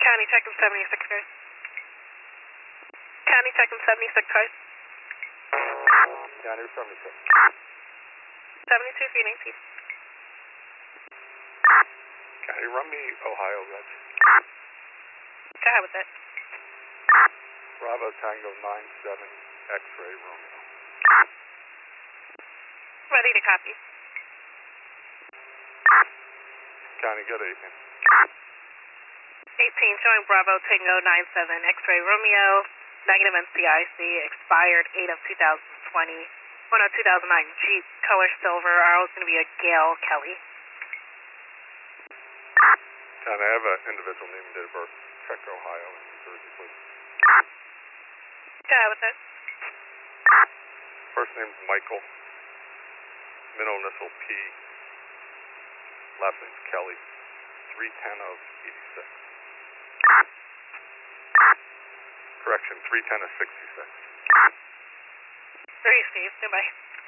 County checking 76 cars. County checking 76 cars. County 76. 72 Phoenix East. County, run me Ohio Reds. Go ahead with it. Bravo Tango 97 X-ray Romeo. Ready to copy. County, get 18. 18 showing Bravo Tango 97 X-ray Romeo. Negative NCIC, expired 8 of 2020. 1 of 2009 Jeep, color silver. Our is going to be a Gail Kelly. County, I have an individual name and date of birth. Check Ohio and New Jersey, please. Go ahead with it. First name's Michael. Middle initial P. Last name's Kelly. 310 of 86. Correction, 310 of 66. 3 Steve, goodbye.